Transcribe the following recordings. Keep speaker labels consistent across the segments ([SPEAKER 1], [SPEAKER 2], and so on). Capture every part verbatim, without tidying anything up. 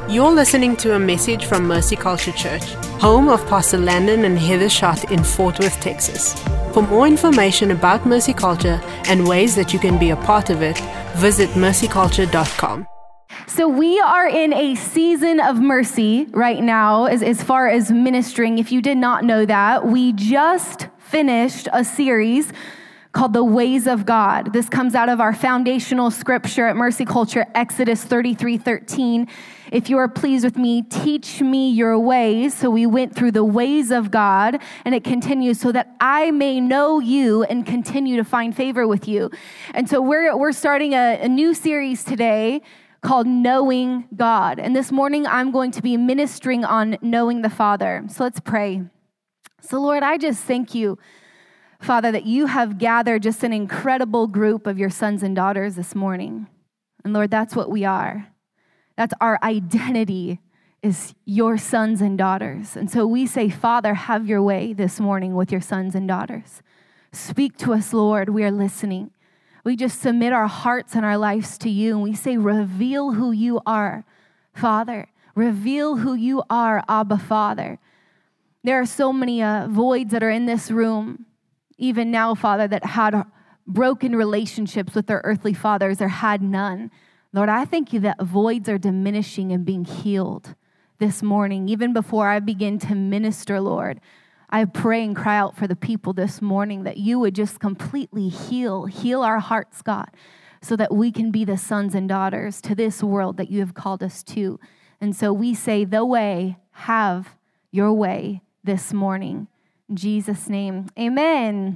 [SPEAKER 1] You're listening to a message from Mercy Culture Church, home of Pastor Landon and Heather Schott in Fort Worth, Texas. For more information about Mercy Culture and ways that you can be a part of it, visit mercy culture dot com.
[SPEAKER 2] So we are in a season of mercy right now as, as far as ministering. If you did not know that, we just finished a series called The Ways of God. This comes out of our foundational scripture at Mercy Culture, Exodus thirty-three thirteen. If you are pleased with me, teach me your ways. So we went through the ways of God, and it continues, so that I may know you and continue to find favor with you. And so we're we're starting a, a new series today called Knowing God. And this morning, I'm going to be ministering on knowing the Father. So let's pray. So Lord, I just thank you, Father, that you have gathered just an incredible group of your sons and daughters this morning. And Lord, that's what we are. That's our identity, is your sons and daughters. And so we say, Father, have your way this morning with your sons and daughters. Speak to us, Lord. We are listening. We just submit our hearts and our lives to you, and we say, reveal who you are, Father. Reveal who you are, Abba, Father. There are so many uh, voids that are in this room, even now, Father, that had broken relationships with their earthly fathers or had none. Lord, I thank you that voids are diminishing and being healed this morning. Even before I begin to minister, Lord, I pray and cry out for the people this morning that you would just completely heal, heal our hearts, God, so that we can be the sons and daughters to this world that you have called us to. And so we say, the way, have your way this morning. In Jesus' name, amen.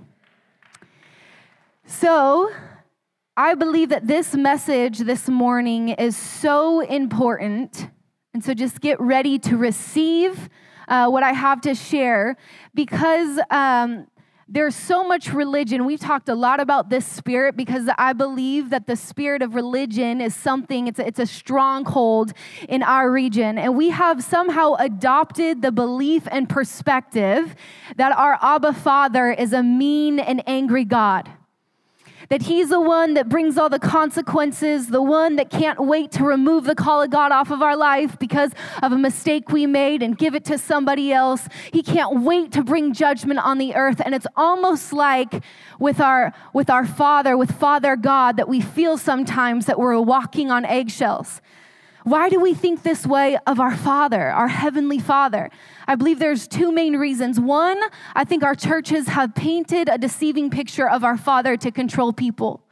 [SPEAKER 2] So I believe that this message this morning is so important. And so just get ready to receive uh, what I have to share, because um, there's so much religion. We've talked a lot about this spirit, because I believe that the spirit of religion is something, it's a, it's a stronghold in our region. And we have somehow adopted the belief and perspective that our Abba Father is a mean and angry God. That he's the one that brings all the consequences, the one that can't wait to remove the call of God off of our life because of a mistake we made and give it to somebody else. He can't wait to bring judgment on the earth. And it's almost like with our, with our Father, with Father God, that we feel sometimes that we're walking on eggshells. Why do we think this way of our Father, our Heavenly Father? I believe there's two main reasons. One, I think our churches have painted a deceiving picture of our Father to control people.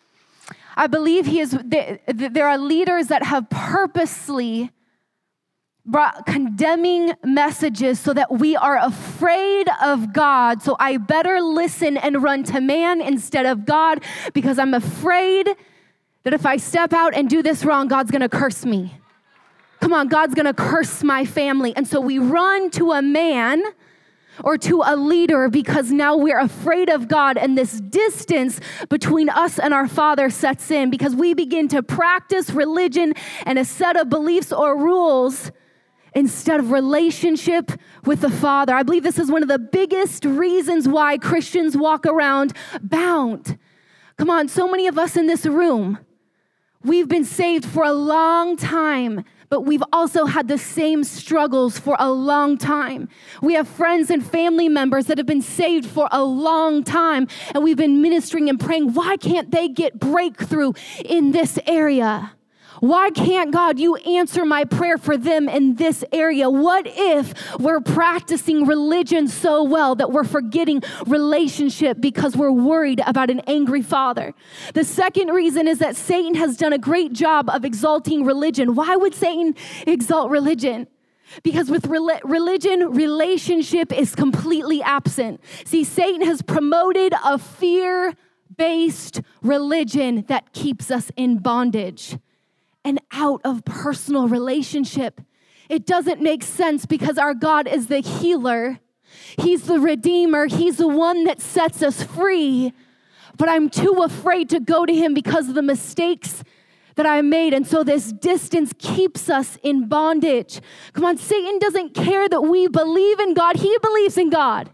[SPEAKER 2] I believe he is. There are leaders that have purposely brought condemning messages so that we are afraid of God. So I better listen and run to man instead of God, because I'm afraid that if I step out and do this wrong, God's going to curse me. Come on, God's going to curse my family. And so we run to a man or to a leader because now we're afraid of God, and this distance between us and our Father sets in because we begin to practice religion and a set of beliefs or rules instead of relationship with the Father. I believe this is one of the biggest reasons why Christians walk around bound. Come on, so many of us in this room, we've been saved for a long time, but we've also had the same struggles for a long time. We have friends and family members that have been saved for a long time, and we've been ministering and praying, why can't they get breakthrough in this area? Why can't God, you answer my prayer for them in this area? What if we're practicing religion so well that we're forgetting relationship because we're worried about an angry Father? The second reason is that Satan has done a great job of exalting religion. Why would Satan exalt religion? Because with re- religion, relationship is completely absent. See, Satan has promoted a fear-based religion that keeps us in bondage and out of personal relationship. It doesn't make sense because our God is the healer. He's the redeemer. He's the one that sets us free. But I'm too afraid to go to him because of the mistakes that I made. And so this distance keeps us in bondage. Come on, Satan doesn't care that we believe in God. He believes in God.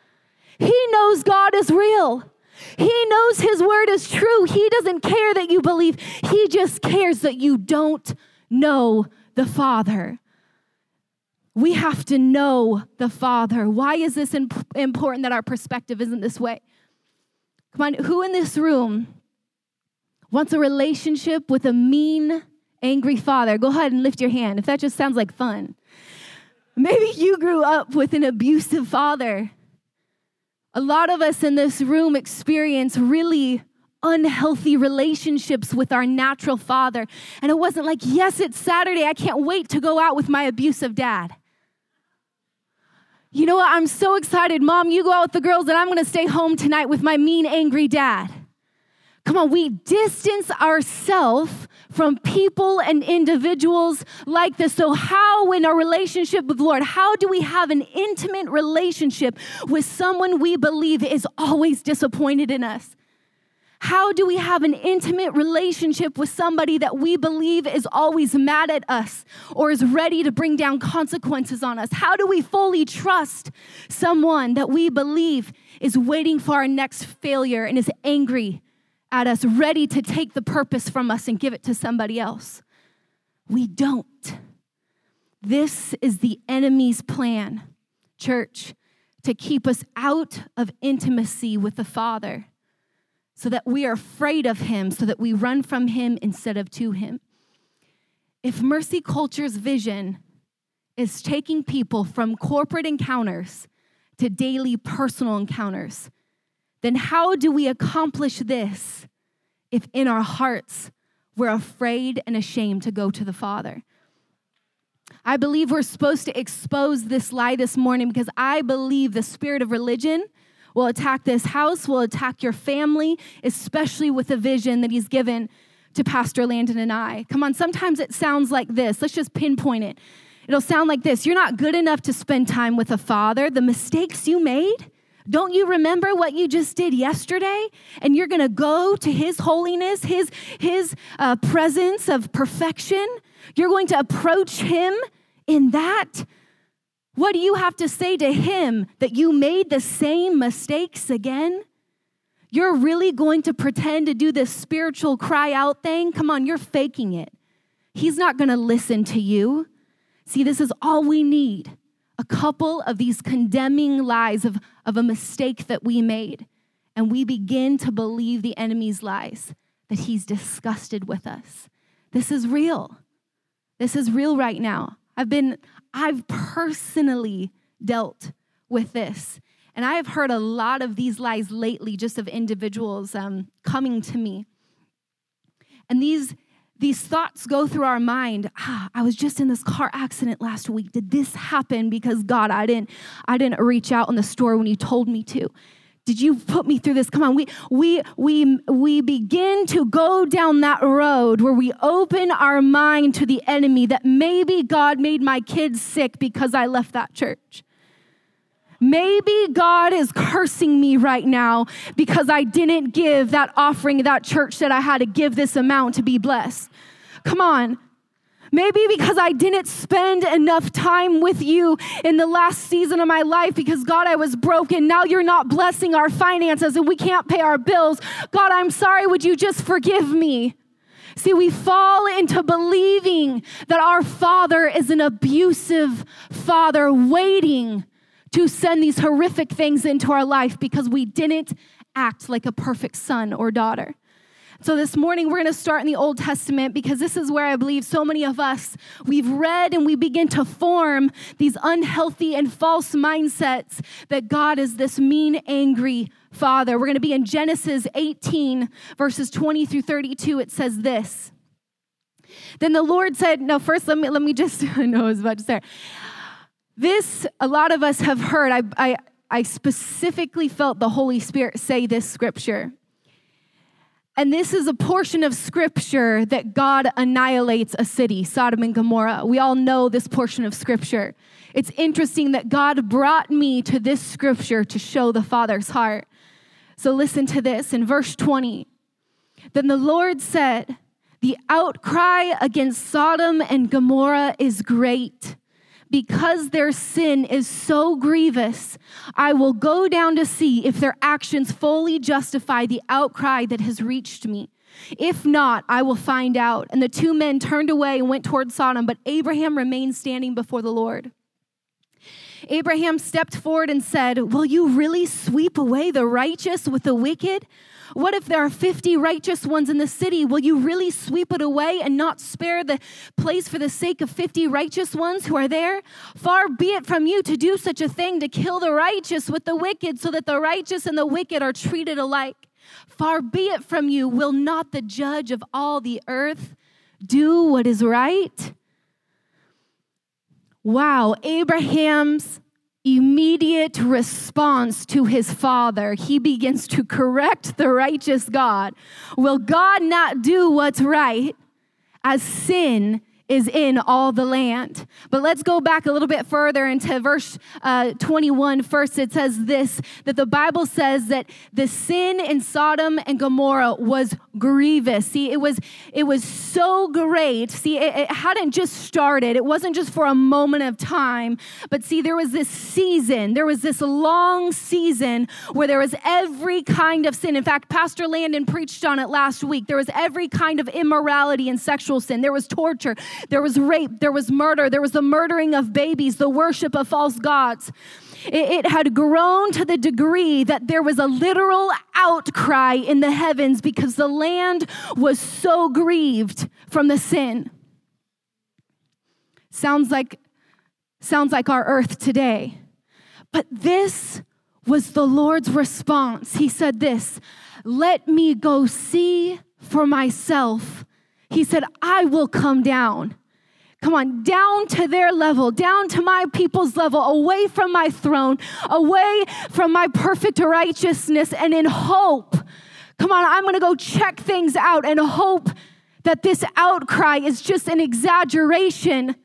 [SPEAKER 2] He knows God is real. He knows his word is true. He doesn't care that you believe. He just cares that you don't know the Father. We have to know the Father. Why is this imp- important that our perspective isn't this way? Come on, who in this room wants a relationship with a mean, angry father? Go ahead and lift your hand if that just sounds like fun. Maybe you grew up with an abusive father. A lot of us in this room experience really unhealthy relationships with our natural father. And it wasn't like, yes, it's Saturday. I can't wait to go out with my abusive dad. You know what? I'm so excited. Mom, you go out with the girls and I'm going to stay home tonight with my mean, angry dad. Come on, we distance ourselves from people and individuals like this. So how in our relationship with the Lord, how do we have an intimate relationship with someone we believe is always disappointed in us? How do we have an intimate relationship with somebody that we believe is always mad at us or is ready to bring down consequences on us? How do we fully trust someone that we believe is waiting for our next failure and is angry at us, ready to take the purpose from us and give it to somebody else? We don't. This is the enemy's plan, church, to keep us out of intimacy with the Father, so that we are afraid of him, so that we run from him instead of to him. If Mercy Culture's vision is taking people from corporate encounters to daily personal encounters, then how do we accomplish this if in our hearts we're afraid and ashamed to go to the Father? I believe we're supposed to expose this lie this morning because I believe the spirit of religion will attack this house, will attack your family, especially with the vision that he's given to Pastor Landon and I. Come on, sometimes it sounds like this. Let's just pinpoint it. It'll sound like this. You're not good enough to spend time with a father. The mistakes you made, don't you remember what you just did yesterday? And you're going to go to his holiness, his, his uh, presence of perfection. You're going to approach him in that. What do you have to say to him that you made the same mistakes again? You're really going to pretend to do this spiritual cry out thing? Come on, you're faking it. He's not going to listen to you. See, this is all we need. A couple of these condemning lies of, of a mistake that we made. And we begin to believe the enemy's lies, that he's disgusted with us. This is real. This is real right now. I've been, I've personally dealt with this. And I have heard a lot of these lies lately, just of individuals um, coming to me. And these, these thoughts go through our mind. Ah, I was just in this car accident last week. Did this happen because God, I didn't, I didn't reach out in the store when you told me to? Did you put me through this? Come on, we we we we begin to go down that road where we open our mind to the enemy that maybe God made my kids sick because I left that church. Maybe God is cursing me right now because I didn't give that offering that church that I had to give this amount to be blessed. Come on. Maybe because I didn't spend enough time with you in the last season of my life because, God, I was broken. Now you're not blessing our finances and we can't pay our bills. God, I'm sorry. Would you just forgive me? See, we fall into believing that our Father is an abusive Father waiting to send these horrific things into our life because we didn't act like a perfect son or daughter. So this morning, we're going to start in the Old Testament because this is where I believe so many of us, we've read and we begin to form these unhealthy and false mindsets that God is this mean, angry Father. We're going to be in Genesis eighteen, verses twenty through thirty-two. It says this. Then the Lord said, no, first let me, let me just, I know I was about to start. This, a lot of us have heard, I, I, I specifically felt the Holy Spirit say this scripture. And this is a portion of scripture that God annihilates a city, Sodom and Gomorrah. We all know this portion of scripture. It's interesting that God brought me to this scripture to show the Father's heart. So listen to this in verse twenty. Then the Lord said, the outcry against Sodom and Gomorrah is great. Because their sin is so grievous, I will go down to see if their actions fully justify the outcry that has reached me. If not, I will find out." And the two men turned away and went toward Sodom, but Abraham remained standing before the Lord. Abraham stepped forward and said, "Will you really sweep away the righteous with the wicked? What if there are fifty righteous ones in the city? Will you really sweep it away and not spare the place for the sake of fifty righteous ones who are there? Far be it from you to do such a thing, to kill the righteous with the wicked, so that the righteous and the wicked are treated alike. Far be it from you. Will not the judge of all the earth do what is right?" Wow, Abraham's immediate response to his father, he begins to correct the righteous God. Will God not do what's right as sin is in all the land? But let's go back a little bit further into verse uh, twenty-one. First, it says this, that the Bible says that the sin in Sodom and Gomorrah was grievous. See, it was it was so great. See, it, it hadn't just started. It wasn't just for a moment of time. But see, there was this season. There was this long season where there was every kind of sin. In fact, Pastor Landon preached on it last week. There was every kind of immorality and sexual sin. There was torture. There was rape, there was murder, there was the murdering of babies, the worship of false gods. It, it had grown to the degree that there was a literal outcry in the heavens because the land was so grieved from the sin. Sounds like, sounds like our earth today. But this was the Lord's response. He said this, "Let me go see for myself." He said, "I will come down." Come on, down to their level, down to my people's level, away from my throne, away from my perfect righteousness, and in hope. Come on, I'm going to go check things out and hope that this outcry is just an exaggeration.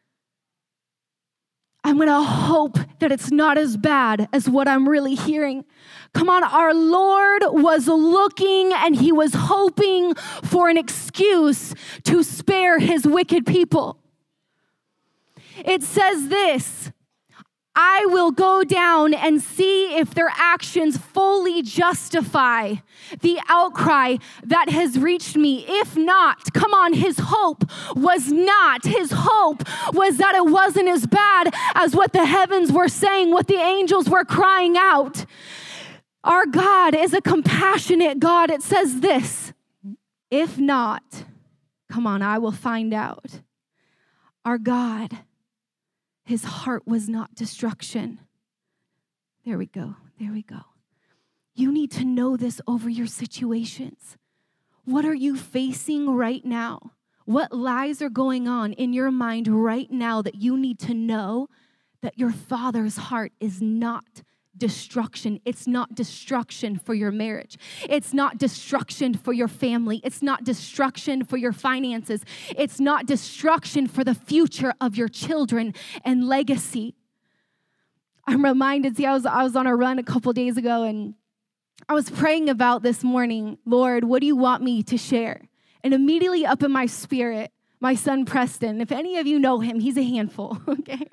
[SPEAKER 2] I'm going to hope that it's not as bad as what I'm really hearing. Come on, our Lord was looking and he was hoping for an excuse to spare his wicked people. It says this, "I will go down and see if their actions fully justify the outcry that has reached me. If not," come on, his hope was not. His hope was that it wasn't as bad as what the heavens were saying, what the angels were crying out. Our God is a compassionate God. It says this, "If not," come on, "I will find out." Our God, his heart was not destruction. There we go. There we go. You need to know this over your situations. What are you facing right now? What lies are going on in your mind right now that you need to know that your Father's heart is not destruction? It's not destruction for your marriage. It's not destruction for your family. It's not destruction for your finances. It's not destruction for the future of your children and legacy. I'm reminded, see, I was, I was on a run a couple days ago, and I was praying about this morning, "Lord, what do you want me to share?" And immediately up in my spirit, my son Preston, if any of you know him, he's a handful, okay?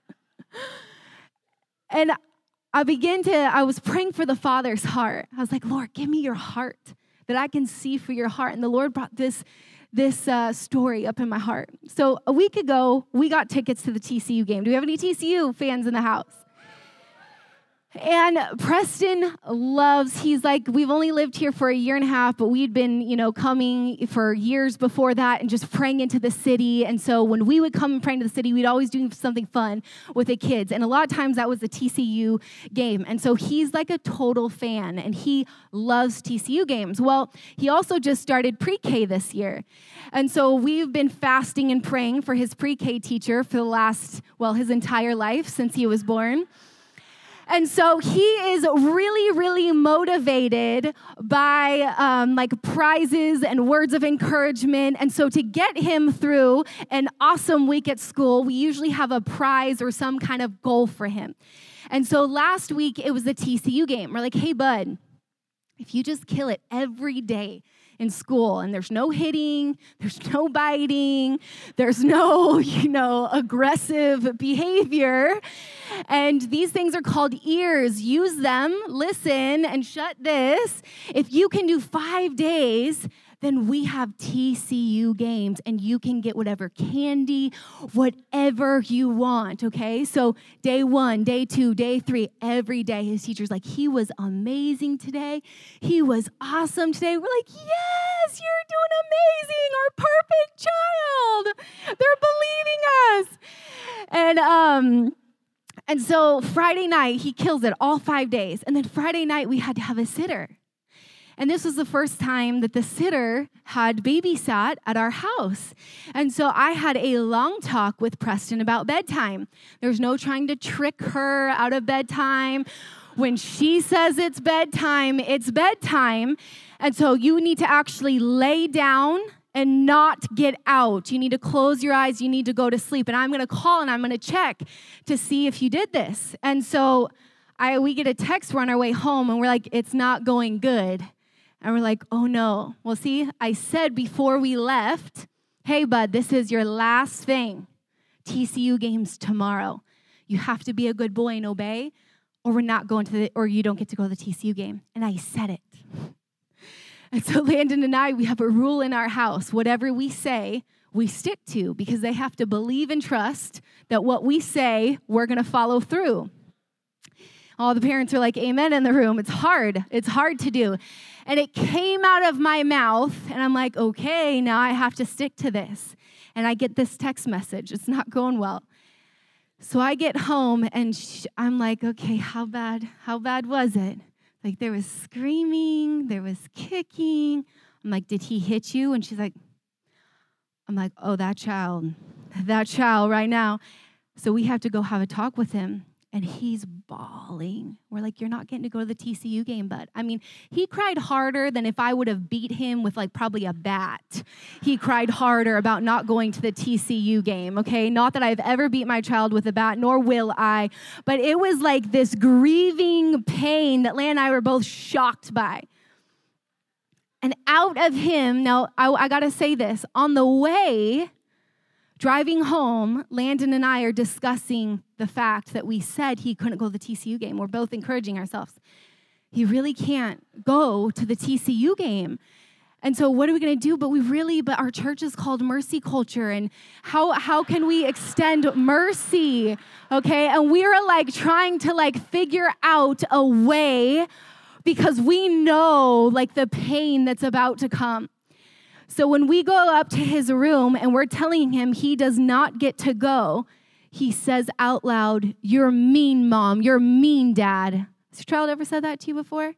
[SPEAKER 2] And I began to, I was praying for the Father's heart. I was like, "Lord, give me your heart, that I can see for your heart." And the Lord brought this, this uh, story up in my heart. So a week ago, we got tickets to the T C U game. Do we have any T C U fans in the house? And Preston loves, he's like, we've only lived here for a year and a half, but we'd been, you know, coming for years before that and just praying into the city. And so when we would come and pray into the city, we'd always do something fun with the kids. And a lot of times that was the T C U game. And so he's like a total fan and he loves T C U games. Well, he also just started pre-K this year. And so we've been fasting and praying for his pre-K teacher for the last, well, his entire life since he was born. And so he is really, really motivated by um, like prizes and words of encouragement. And so to get him through an awesome week at school, we usually have a prize or some kind of goal for him. And so last week, it was the T C U game. We're like, "Hey, bud, if you just kill it every day in school, and there's no hitting, there's no biting, there's no, you know, aggressive behavior. And these things are called ears. Use them, listen, and shut this. If you can do five days, then we have T C U games and you can get whatever candy, whatever you want, okay? So day one, day two, day three, every day his teacher's like, he was amazing today. He was awesome today. We're like, yes, you're doing amazing, our perfect child. They're believing us. And, um, and so Friday night, he kills it all five days. And then Friday night, we had to have a sitter. And this was the first time that the sitter had babysat at our house. And so I had a long talk with Preston about bedtime. There's no trying to trick her out of bedtime. When she says it's bedtime, it's bedtime. And so you need to actually lay down and not get out. You need to close your eyes. You need to go to sleep. And I'm going to call and I'm going to check to see if you did this. And so I we get a text. We're on our way home and we're like, it's not going good. And we're like, oh no. Well, see, I said before we left, hey, bud, this is your last thing. T C U games tomorrow. You have to be a good boy and obey, or we're not going to the, or you don't get to go to the T C U game. And I said it. And so Landon and I, we have a rule in our house. Whatever we say, we stick to, because they have to believe and trust that what we say, we're going to follow through. All the parents are like, amen in the room. It's hard. It's hard to do. And it came out of my mouth, and I'm like, okay, now I have to stick to this. And I get this text message. It's not going well. So I get home, and sh- I'm like, okay, how bad, how bad was it? Like, there was screaming, there was kicking. I'm like, did he hit you? And she's like, I'm like, oh, that child, that child right now. So we have to go have a talk with him. And he's bawling. We're like, you're not getting to go to the T C U game, bud. I mean, he cried harder than if I would have beat him with like probably a bat. He cried harder about not going to the T C U game, okay? Not that I've ever beat my child with a bat, nor will I. But it was like this grieving pain that Leah and I were both shocked by. And out of him, now I, I got to say this, on the way, driving home, Landon and I are discussing the fact that we said he couldn't go to the T C U game. We're both encouraging ourselves. He really can't go to the T C U game. And so what are we going to do? But we really, but our church is called Mercy Culture. And how, how can we extend mercy? Okay. And we're like trying to like figure out a way, because we know like the pain that's about to come. So when we go up to his room and we're telling him he does not get to go, he says out loud, you're mean, Mom. You're mean, Dad. Has your child ever said that to you before?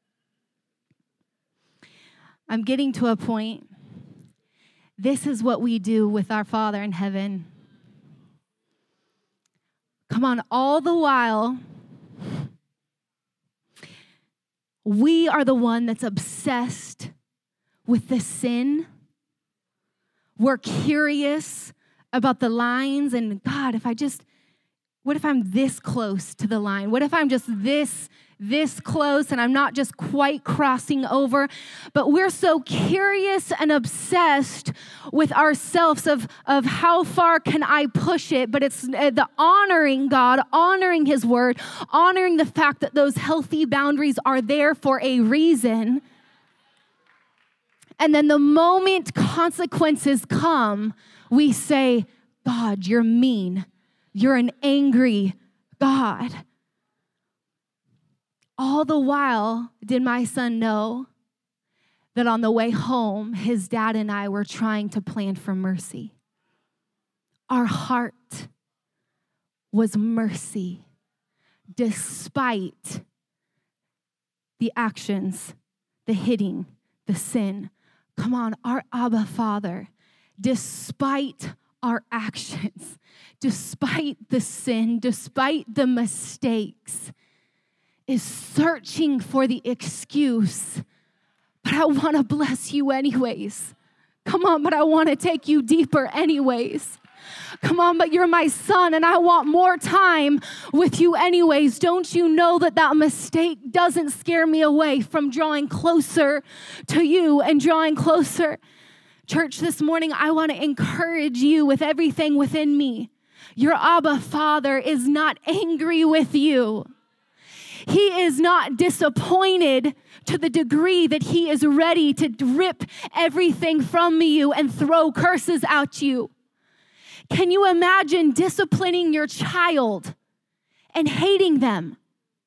[SPEAKER 2] I'm getting to a point. This is what we do with our Father in heaven. Come on, all the while, we are the one that's obsessed with the sin. We're curious about the lines, and God, if I just, what if I'm this close to the line? What if I'm just this, this close and I'm not just quite crossing over? But we're so curious and obsessed with ourselves of, of how far can I push it? But it's the honoring God, honoring his word, honoring the fact that those healthy boundaries are there for a reason. And then the moment consequences come, we say, God, you're mean. You're an angry God. All the while, did my son know that on the way home, his dad and I were trying to plan for mercy. Our heart was mercy, despite the actions, the hitting, the sin. Come on, our Abba Father, despite our actions, despite the sin, despite the mistakes, is searching for the excuse. But I want to bless you anyways. Come on, but I want to take you deeper anyways. Come on, but you're my son and I want more time with you anyways. Don't you know that that mistake doesn't scare me away from drawing closer to you and drawing closer? Church, this morning, I want to encourage you with everything within me. Your Abba Father is not angry with you. He is not disappointed to the degree that he is ready to rip everything from you and throw curses at you. Can you imagine disciplining your child and hating them?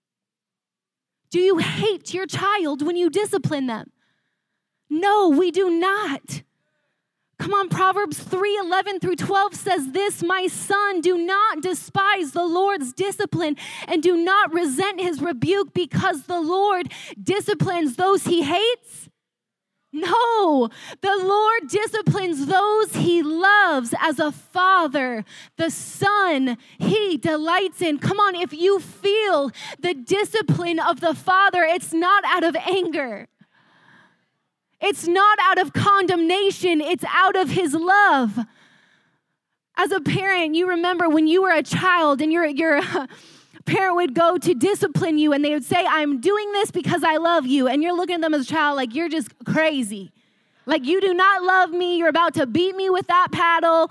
[SPEAKER 2] Do you hate your child when you discipline them? No, we do not. Come on, Proverbs three eleven through twelve says this, my son, do not despise the Lord's discipline and do not resent his rebuke, because the Lord disciplines those he hates. No, the Lord disciplines those he loves as a father, the son he delights in. Come on, if you feel the discipline of the Father, it's not out of anger. It's not out of condemnation. It's out of his love. As a parent, you remember when you were a child and your, your parent would go to discipline you and they would say, I'm doing this because I love you. And you're looking at them as a child like you're just crazy. Like you do not love me. You're about to beat me with that paddle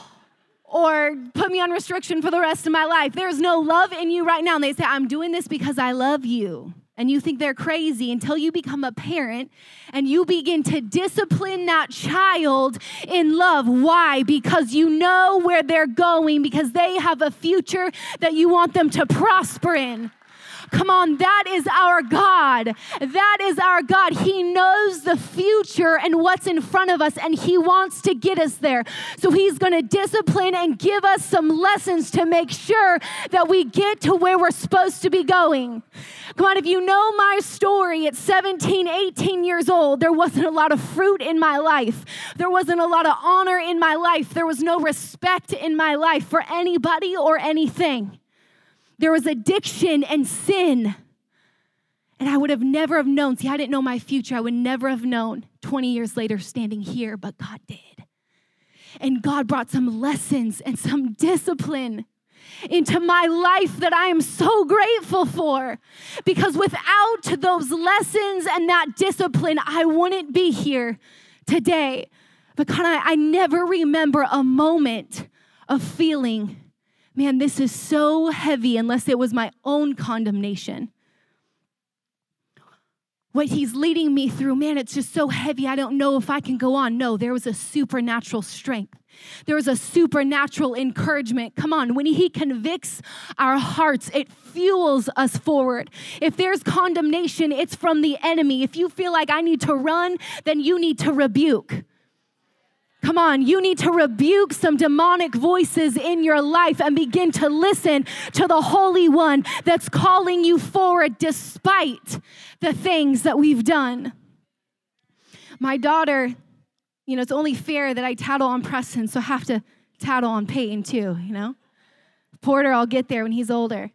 [SPEAKER 2] or put me on restriction for the rest of my life. There's no love in you right now. And they say, I'm doing this because I love you. And you think they're crazy until you become a parent and you begin to discipline that child in love. Why? Because you know where they're going, because they have a future that you want them to prosper in. Come on, that is our God. That is our God. He knows the future and what's in front of us, and he wants to get us there. So he's going to discipline and give us some lessons to make sure that we get to where we're supposed to be going. Come on, if you know my story, at seventeen, eighteen years old, there wasn't a lot of fruit in my life. There wasn't a lot of honor in my life. There was no respect in my life for anybody or anything. There was addiction and sin. And I would have never have known. See, I didn't know my future. I would never have known twenty years later standing here, but God did. And God brought some lessons and some discipline into my life that I am so grateful for. Because without those lessons and that discipline, I wouldn't be here today. But God, I, I never remember a moment of feeling, man, this is so heavy, unless it was my own condemnation. What he's leading me through, man, it's just so heavy. I don't know if I can go on. No, there was a supernatural strength. There was a supernatural encouragement. Come on, when he convicts our hearts, it fuels us forward. If there's condemnation, it's from the enemy. If you feel like I need to run, then you need to rebuke. Come on, you need to rebuke some demonic voices in your life and begin to listen to the Holy One that's calling you forward despite the things that we've done. My daughter, you know, it's only fair that I tattle on Preston, so I have to tattle on Peyton too, you know. Porter, I'll get there when he's older.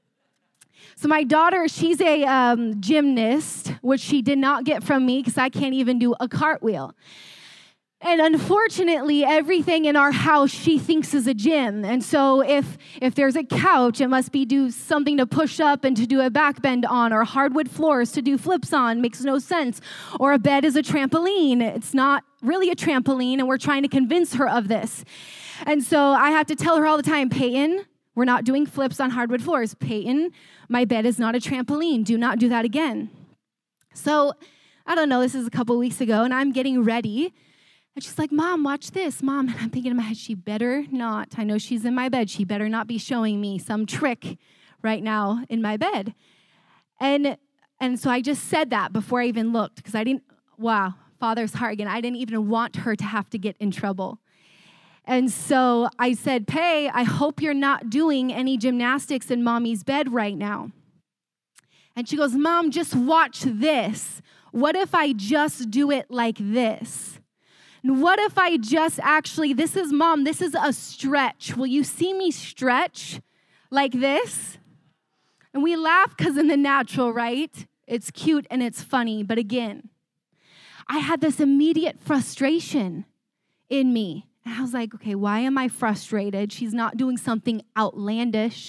[SPEAKER 2] So my daughter, she's a um, gymnast, which she did not get from me because I can't even do a cartwheel. And unfortunately, everything in our house she thinks is a gym. And so if if there's a couch, it must be do something to push up and to do a back bend on, or hardwood floors to do flips on. Makes no sense. Or a bed is a trampoline. It's not really a trampoline, and we're trying to convince her of this. And so I have to tell her all the time, Peyton, we're not doing flips on hardwood floors. Peyton, my bed is not a trampoline. Do not do that again. So I don't know, this is a couple weeks ago, and I'm getting ready. And she's like, Mom, watch this, Mom. And I'm thinking in my head, she better not. I know she's in my bed. She better not be showing me some trick right now in my bed. And and so I just said that before I even looked, because I didn't, wow, Father's heart again. I didn't even want her to have to get in trouble. And so I said, Pay, I hope you're not doing any gymnastics in Mommy's bed right now. And she goes, Mom, just watch this. What if I just do it like this? And what if I just actually, this is, Mom, this is a stretch. Will you see me stretch like this? And we laugh because in the natural, right? It's cute and it's funny. But again, I had this immediate frustration in me. And I was like, okay, why am I frustrated? She's not doing something outlandish.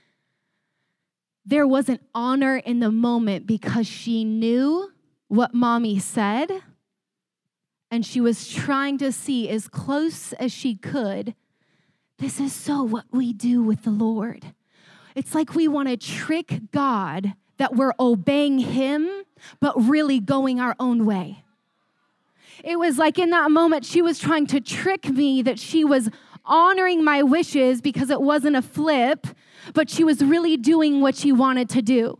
[SPEAKER 2] There was an honor in the moment because she knew what Mommy said. And she was trying to see as close as she could. This is so what we do with the Lord. It's like we want to trick God that we're obeying him, but really going our own way. It was like in that moment, she was trying to trick me that she was honoring my wishes because it wasn't a flip, but she was really doing what she wanted to do.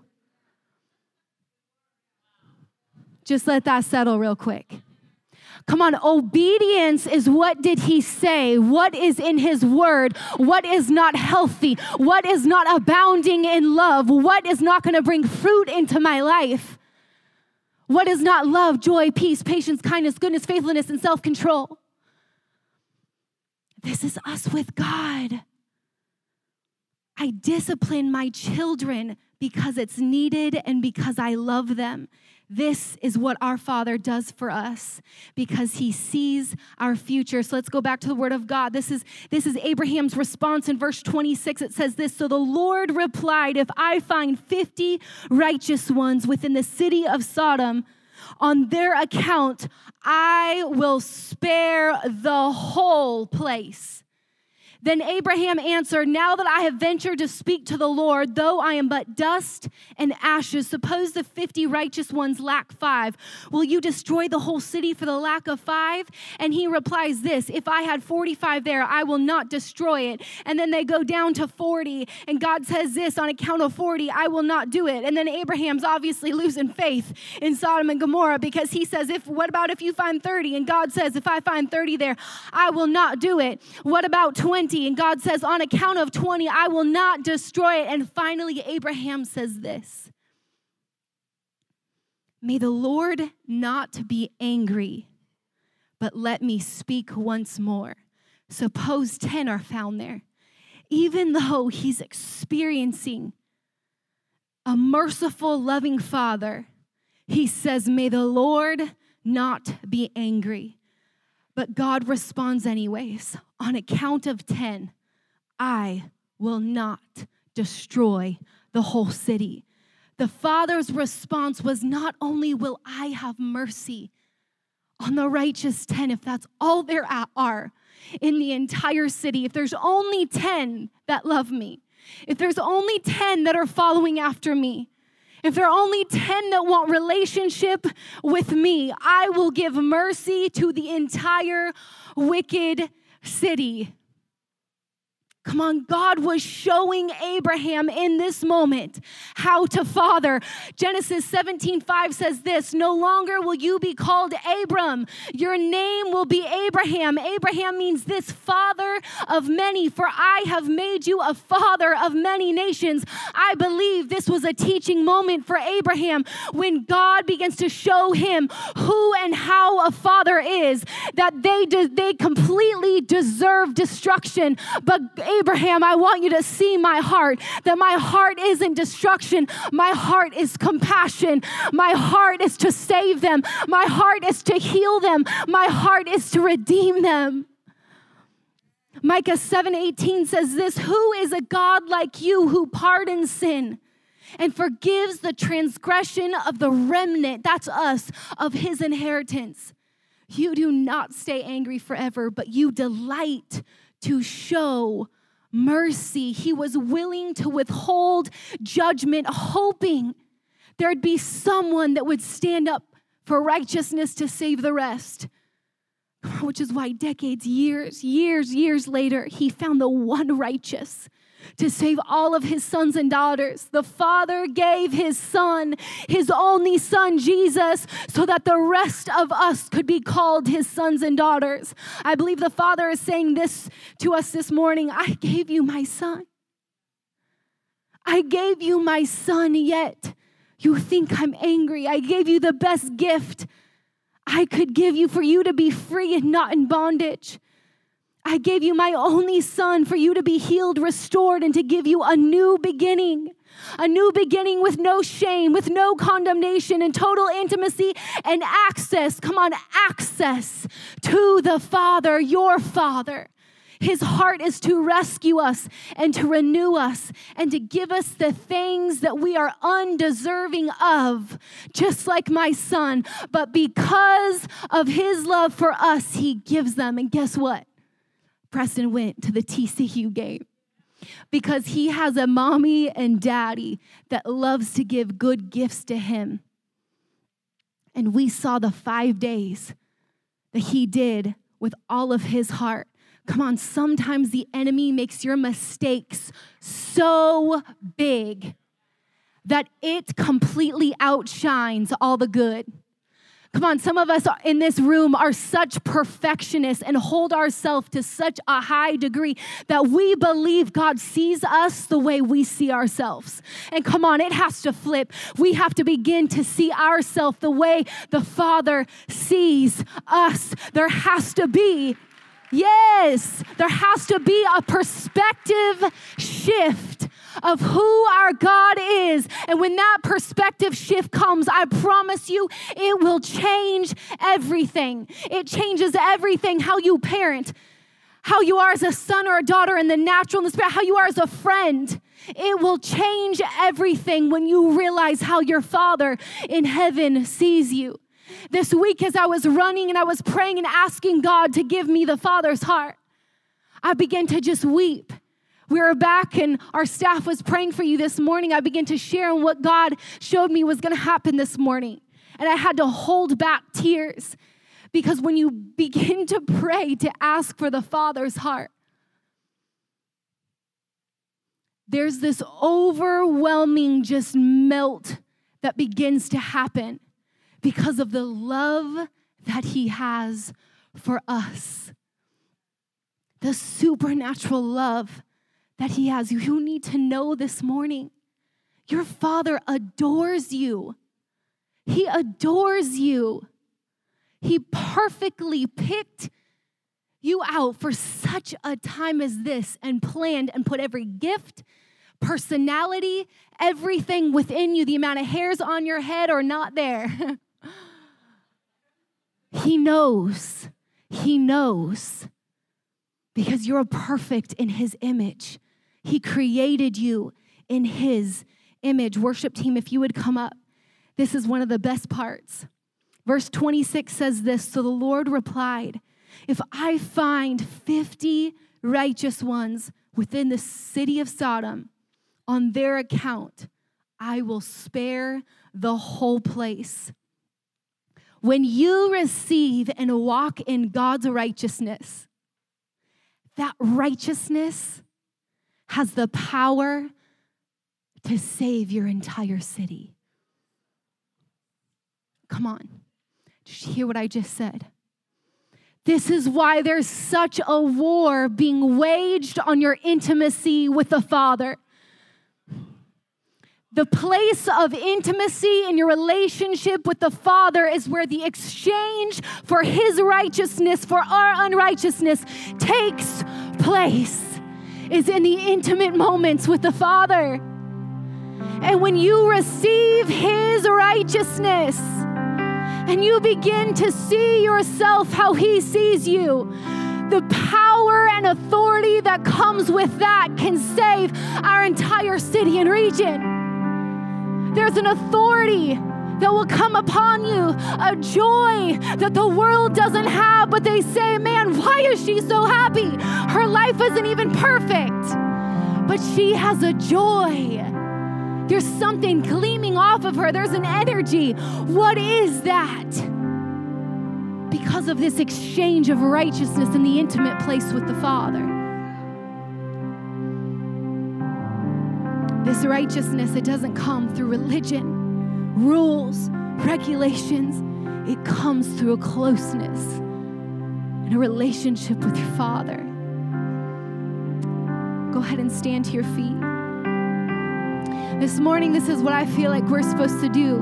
[SPEAKER 2] Just let that settle real quick. Come on, obedience is what did he say? What is in his word? What is not healthy? What is not abounding in love? What is not going to bring fruit into my life? What is not love, joy, peace, patience, kindness, goodness, faithfulness, and self-control? This is us with God. I discipline my children because it's needed and because I love them. This is what our Father does for us because he sees our future. So let's go back to the word of God. This is, this is Abraham's response in verse twenty-six. It says this, so the Lord replied, if I find fifty righteous ones within the city of Sodom, on their account, I will spare the whole place. Then Abraham answered, now that I have ventured to speak to the Lord, though I am but dust and ashes, suppose the fifty righteous ones lack five. Will you destroy the whole city for the lack of five? And he replies this, if I had forty-five there, I will not destroy it. And then they go down to forty, and God says this, on account of forty, I will not do it. And then Abraham's obviously losing faith in Sodom and Gomorrah because he says, "If what about if you find thirty? And God says, if I find thirty there, I will not do it. What about twenty? And God says, on account of twenty, I will not destroy it. And finally, Abraham says this, may the Lord not be angry, but let me speak once more. Suppose ten are found there. Even though he's experiencing a merciful, loving Father, he says, may the Lord not be angry. But God responds anyways. On account of ten, I will not destroy the whole city. The Father's response was not only will I have mercy on the righteous ten, if that's all there are in the entire city, if there's only ten that love me, if there's only ten that are following after me, if there are only ten that want relationship with me, I will give mercy to the entire wicked city. Come on, God was showing Abraham in this moment how to father. Genesis seventeen five says this, no longer will you be called Abram. Your name will be Abraham. Abraham means this, father of many, for I have made you a father of many nations. I believe this was a teaching moment for Abraham when God begins to show him who and how a father is, that they, de- they completely deserve destruction, but Abraham, I want you to see my heart, that my heart isn't destruction. My heart is compassion. My heart is to save them. My heart is to heal them. My heart is to redeem them. Micah seven eighteen says this, who is a God like you who pardons sin and forgives the transgression of the remnant, that's us, of his inheritance? You do not stay angry forever, but you delight to show mercy. He was willing to withhold judgment, hoping there'd be someone that would stand up for righteousness to save the rest. Which is why decades, years, years, years later, he found the one righteous to save all of his sons and daughters. The Father gave his son, his only son, Jesus, so that the rest of us could be called his sons and daughters. I believe the Father is saying this to us this morning. I gave you my son. I gave you my son, yet you think I'm angry. I gave you the best gift I could give you for you to be free and not in bondage. I gave you my only son for you to be healed, restored, and to give you a new beginning. A new beginning with no shame, with no condemnation, and total intimacy and access. Come on, access to the Father, your Father. His heart is to rescue us and to renew us and to give us the things that we are undeserving of, just like my son. But because of his love for us, he gives them. And guess what? Preston went to the T C U game. because he has a mommy and daddy that loves to give good gifts to him. And we saw the five days that he did with all of his heart. Come on, sometimes the enemy makes your mistakes so big that it completely outshines all the good. Come on, some of us in this room are such perfectionists and hold ourselves to such a high degree that we believe God sees us the way we see ourselves. And come on, it has to flip. We have to begin to see ourselves the way the Father sees us. There has to be, yes, there has to be a perspective shift of who our God is. And when that perspective shift comes, I promise you, it will change everything. It changes everything, how you parent, how you are as a son or a daughter in the natural and the spirit, how you are as a friend. It will change everything when you realize how your Father in heaven sees you. This week as I was running and I was praying and asking God to give me the Father's heart, I began to just weep. We were back and our staff was praying for you this morning. I began to share on what God showed me was going to happen this morning. And I had to hold back tears because when you begin to pray to ask for the Father's heart, there's this overwhelming just melt that begins to happen because of the love that he has for us. The supernatural love that he has. You need to know this morning, your Father adores you. He adores you. He perfectly picked you out for such a time as this and planned and put every gift, personality, everything within you, the amount of hairs on your head are not there. He knows. He knows. Because you're perfect in his image. He created you in his image. Worship team, if you would come up. This is one of the best parts. Verse twenty-six says this, so the Lord replied, if I find fifty righteous ones within the city of Sodom, on their account, I will spare the whole place. When you receive and walk in God's righteousness, that righteousness has the power to save your entire city. Come on. Did you hear what I just said? This is why there's such a war being waged on your intimacy with the Father. The place of intimacy in your relationship with the Father is where the exchange for his righteousness, for our unrighteousness, takes place, is in the intimate moments with the Father. And when you receive his righteousness and you begin to see yourself how he sees you, the power and authority that comes with that can save our entire city and region. There's an authority that will come upon you, a joy that the world doesn't have, but they say, man, why is she so happy? Her life isn't even perfect, but she has a joy. There's something gleaming off of her. There's an energy. What is that? Because of this exchange of righteousness in the intimate place with the Father. This righteousness, it doesn't come through religion, rules, regulations. It comes through a closeness and a relationship with your Father. Go ahead and stand to your feet. This morning, this is what I feel like we're supposed to do.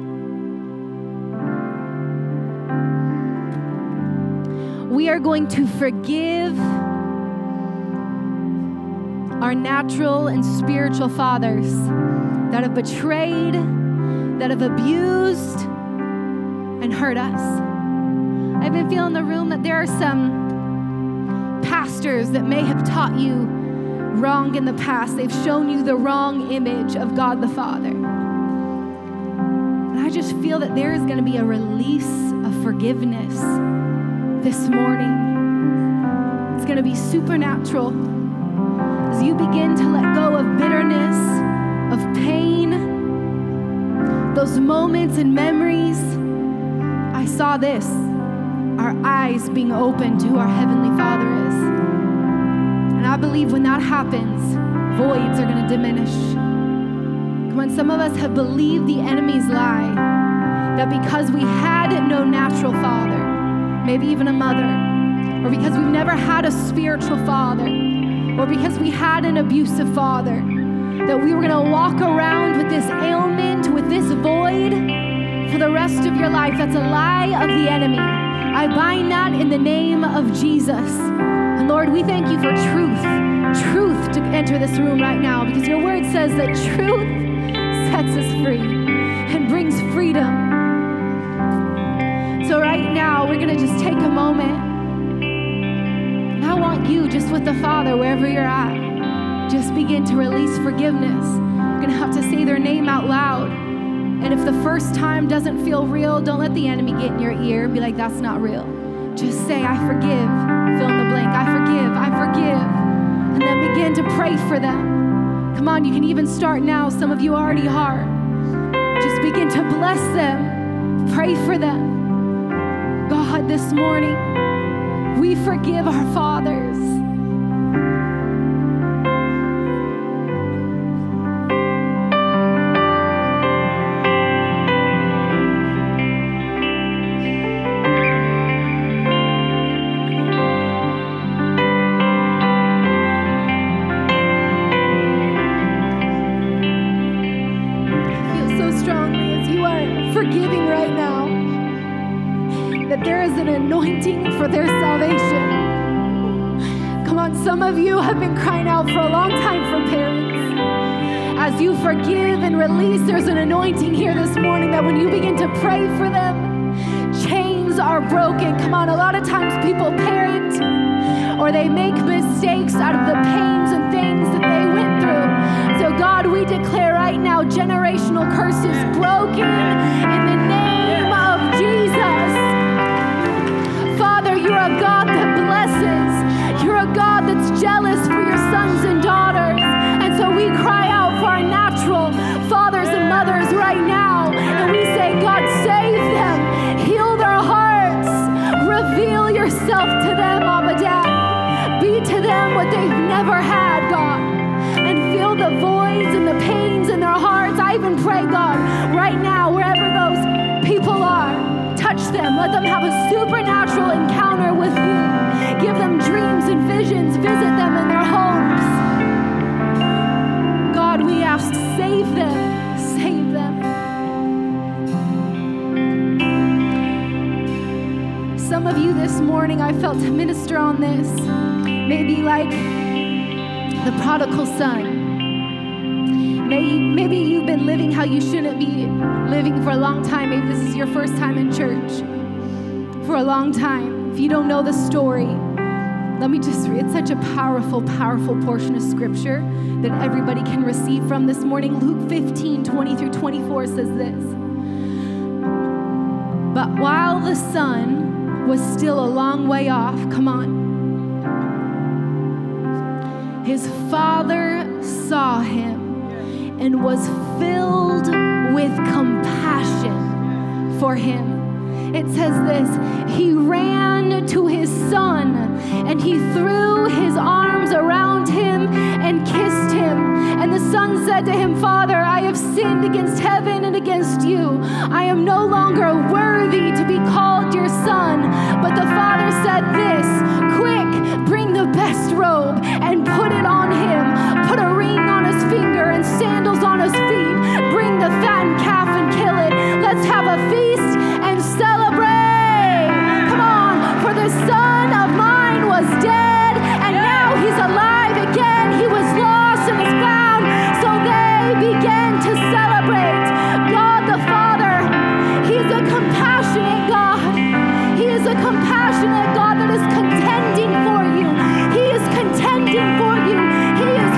[SPEAKER 2] We are going to forgive our natural and spiritual fathers that have betrayed, that have abused, and hurt us. I've been feeling in the room that there are some pastors that may have taught you wrong in the past. They've shown you the wrong image of God the Father. And I just feel that there is going to be a release of forgiveness this morning. It's going to be supernatural. As you begin to let go of bitterness, of pain, those moments and memories, I saw this, our eyes being opened to who our Heavenly Father is. And I believe when that happens, voids are going to diminish. Come on, some of us have believed the enemy's lie that because we had no natural father, maybe even a mother, or because we've never had a spiritual father, or because we had an abusive father, that we were going to walk around with this ailment, with this void for the rest of your life. That's a lie of the enemy. I bind that in the name of Jesus. And Lord, we thank you for truth, truth to enter this room right now, because your word says that truth sets us free and brings freedom. So right now, we're going to just take a moment. And I want you, just with the Father, wherever you're at, just begin to release forgiveness. You're going to have to say their name out loud. And if the first time doesn't feel real, don't let the enemy get in your ear and be like, that's not real. Just say, I forgive. Fill in the blank. I forgive. I forgive. And then begin to pray for them. Come on, you can even start now. Some of you already are. Just begin to bless them. Pray for them. God, this morning, we forgive our fathers. For their salvation. Come on, some of you have been crying out for a long time for parents. As you forgive and release, there's an anointing here this morning that when you begin to pray for them, chains are broken. Come on, a lot of times people parent or they make mistakes out of the pains and things that they went through. So God, we declare right now generational curses broken in the name of Jesus. You're a God that blesses. You're a God that's jealous for your sons and daughters. And so we cry out for our natural fathers and mothers right now. And we say, God, save them. Heal their hearts. Reveal yourself to them, Abba Dad. Be to them what they've never had, God. And fill the voids and the pains in their hearts. I even pray, God, right now, wherever those people are, touch them. Let them have a supernatural encounter with you. Give them dreams and visions. Visit them in their homes. God, we ask, save them. Save them. Some of you this morning, I felt to minister on this. Maybe like the prodigal son. Maybe, maybe you've been living how you shouldn't be living for a long time. Maybe this is your first time in church for a long time. If you don't know the story, let me just read. It's such a powerful, powerful portion of scripture that everybody can receive from this morning. Luke fifteen, twenty through twenty-four says this. But while the son was still a long way off, come on, his father saw him and was filled with compassion for him. It says this, he ran to his son and he threw his arms around him and kissed him. And the son said to him, Father, I have sinned against heaven and against you. I am no longer worthy to be called your son. But the father said this, quick, bring the best robe and put it on him. Put a ring on his finger and sandals on his feet. Bring the fattened calf and kill it. Let's have a feast and celebrate. Come on, for the son of mine was dead and now he's alive again. He was lost and is found. So they began to celebrate. God the Father, he's a compassionate God. He is a compassionate God that is contending for you. He is contending for you. He is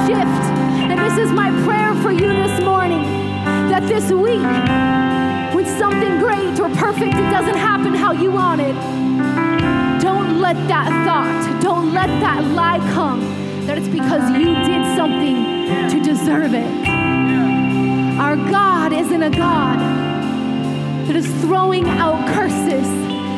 [SPEAKER 2] shift. And this is my prayer for you this morning, that this week, when something great or perfect, it doesn't happen how you want it, don't let that thought, don't let that lie come, that it's because you did something to deserve it. Our God isn't a God that is throwing out curses.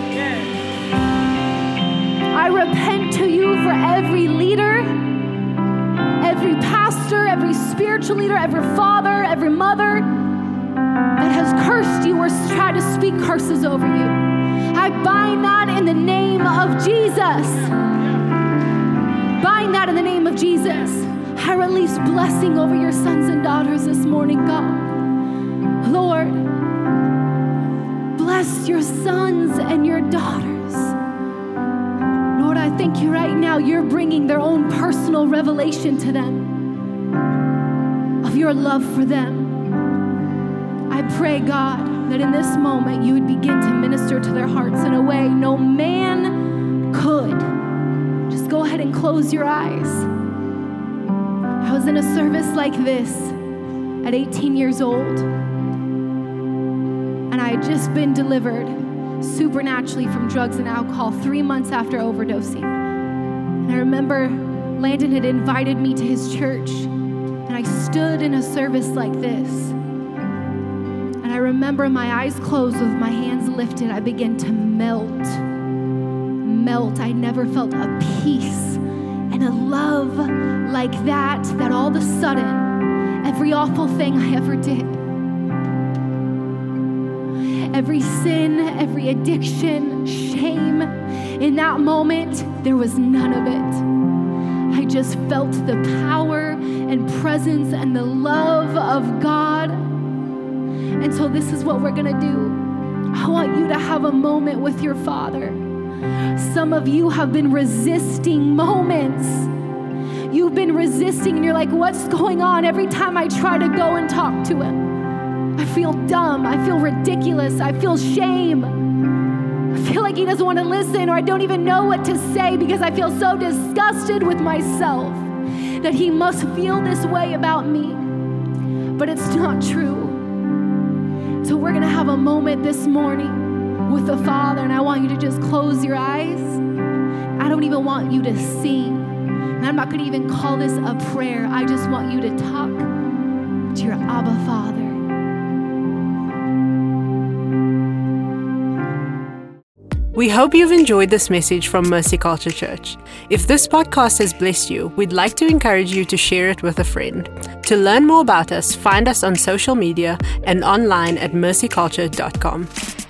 [SPEAKER 2] I repent to you for every leader, every pastor, every spiritual leader, every father, every mother that has cursed you or tried to speak curses over you. I bind that in the name of Jesus. Bind that in the name of Jesus. I release blessing over your sons and daughters this morning, God. Lord, bless your sons and your daughters. Lord, I thank you right now you're bringing their own personal revelation to them of your love for them. I pray, God, that in this moment you would begin to minister to their hearts in a way no man could. Just go ahead and close your eyes. I was in a service like this at eighteen years old, and I had just been delivered supernaturally from drugs and alcohol three months after overdosing. And I remember Landon had invited me to his church, and I stood in a service like this. And I remember my eyes closed with my hands lifted, I began to melt. Melt. I never felt a peace and a love like that, that all of a sudden, every awful thing I ever did, every sin, every addiction, shame, in that moment, there was none of it. I just felt the power and presence and the love of God. And so this is what we're gonna do. I want you to have a moment with your Father. Some of you have been resisting moments. You've been resisting and you're like, what's going on? Every time I try to go and talk to him, I feel dumb, I feel ridiculous, I feel shame. I feel like he doesn't want to listen, or I don't even know what to say because I feel so disgusted with myself that he must feel this way about me. But it's not true. So we're going to have a moment this morning with the Father, and I want you to just close your eyes. I don't even want you to sing. And I'm not going to even call this a prayer. I just want you to talk to your Abba Father.
[SPEAKER 1] We hope you've enjoyed this message from Mercy Culture Church. If this podcast has blessed you, we'd like to encourage you to share it with a friend. To learn more about us, find us on social media and online at mercy culture dot com.